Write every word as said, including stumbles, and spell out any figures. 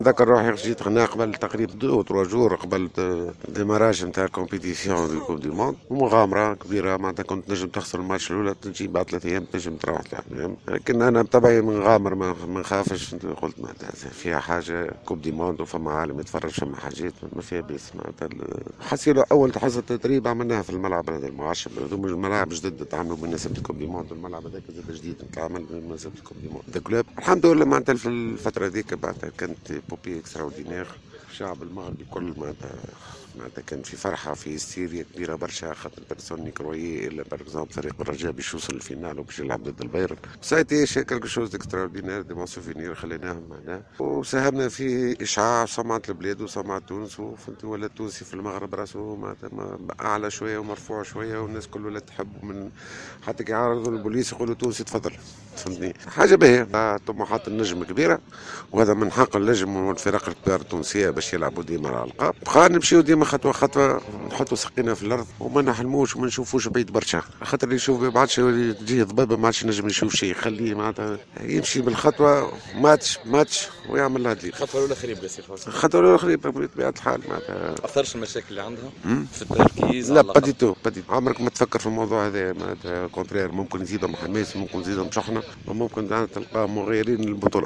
ذكر روحي جيت هنا قبل تقريبا دو او تروا جور قبل ديماراج نتاع الكومبيتيسيون دو كوب دو موند، مغامره كبيره معناتها كنت نجم تخسر الماتش الاولى تجي بعد ثلاث ايام تنجم تروح ثلاث ايام، لكن انا بطبعي منغامر ما ما نخافش. قلت معناتها فيها حاجه كوب دي موند وفما عالم يتفرج، فما حاجات ما فيها بيس معناتها. حسينا اول حصه تدريب عملناها في الملعب هذا المعشب، هذوما الملاعب جدد تعملوا بمناسبه الكوب دي موند، الملعب هذاك زاد جديد تعمل بمناسبه الكوب دي موند. الكلوب الحمد لله معناتها في الفتره هذيك بعدها كانت بوبي اكستراوردينير. الشعب المغربي كل معناتها معناتها كان في فرحه في هستيريا كبيره برشا، خاطر بيرسون كروي الا باغ فريق الرجاء باش يوصل الفينال وباش يلعب ضد البايرن. سايتي شي كالكو شوز اكستراوردينير دي مون سوفينير خليناهم معنا، وساهمنا في اشعاع سمعه البلاد وسمعه تونس، وفهمتي ولا التونسي في المغرب راسه معناتها اعلى شويه ومرفوع شويه، والناس كل ولا تحبه، من حتى كي يعرضوا البوليس يقولوا تونسي تفضل، فهمتني حاجه باهيه. طموحات النجم كبيره، وهذا من حق النجم والفرق الكبار التونسيه باش يلعبوا ديما على الالقاب. بقى نمشيو ديما خطوه خطوه، نحطوا سقينا في الارض وما نحلموش وما نشوفوش بعيد برشا، خاطر اللي يشوف ما عادش تجيه ضبابه ما عادش نجم يشوف شيء، خليه معناتها يمشي بالخطوه ماتش ماتش ويعمل لها دليل. الخطوه الاولى خريب بس الخطوه الاولى خريب بطبيعه الحال معناتها. اثرش المشاكل اللي عندها في التركيز؟ لا بديتو بديتو عمرك ما تفكر في الموضوع هذا معناتها كونترير، ممكن يزيدهم حماس، ممكن يزيدهم شحنه، وممكن تلقى مغيرين للبطوله.